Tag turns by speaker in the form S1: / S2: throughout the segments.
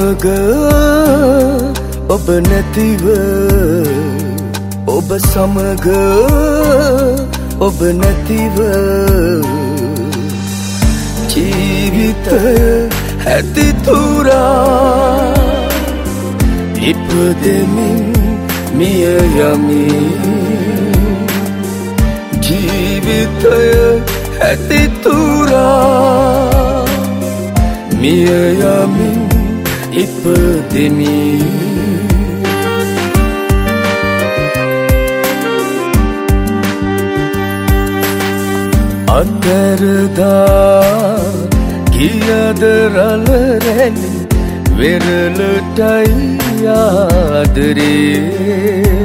S1: සමග ඔබ නැතිව ඔබ සමග ඔබ නැතිව ජීවිතය ඇති තුරා ඉපදෙමින් මිය යමි ජීවිතය ඇති තුරා මිය යමින් ඉපදෙමි අතරදා ගියද රළ රැලි වෙරළටයි ආදරේ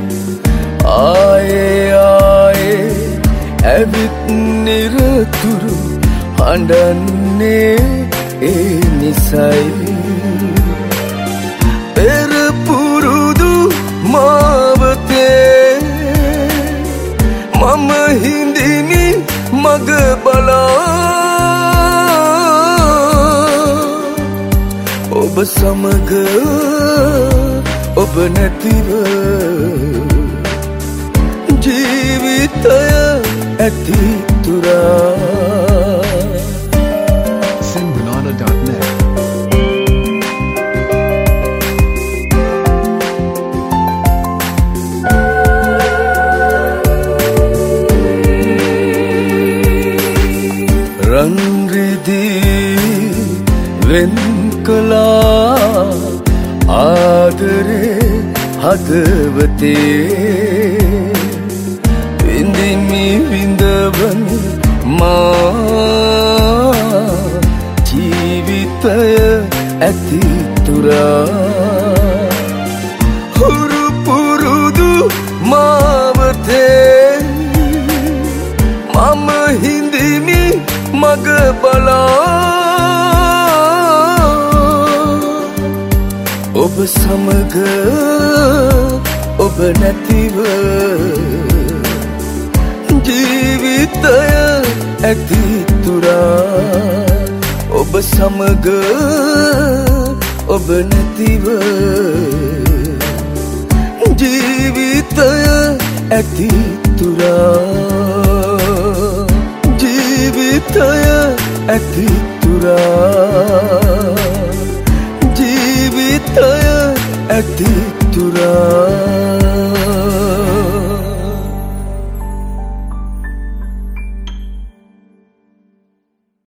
S1: ආයේ ඇවිත් නිරතුරු හඬන්නේ ඒ නිසයි පෙර පුරුදු මාවතේ මම හිඳිමි මග බලා ඔබ සමග ඔබ නැතිව ජීවිතය ඇති තුරා
S2: Simranana.net
S1: රන් රිදී වෙන් කළා ආදරේ හදවතේ විඳිමි විඳවන මා ජීවිතය ඇති තුරා හුරු පුරුදු මාවතේ මම හිඳිමි මග බලා ඔබ සමග ඔබ නැතිව ජීවිතය ඇති තුරා ඔබ සමග ඔබ නැතිව ජීවිතය ඇති තුරා ජීවිතය ඇති තුරා ජීවිතය ඇති තුරා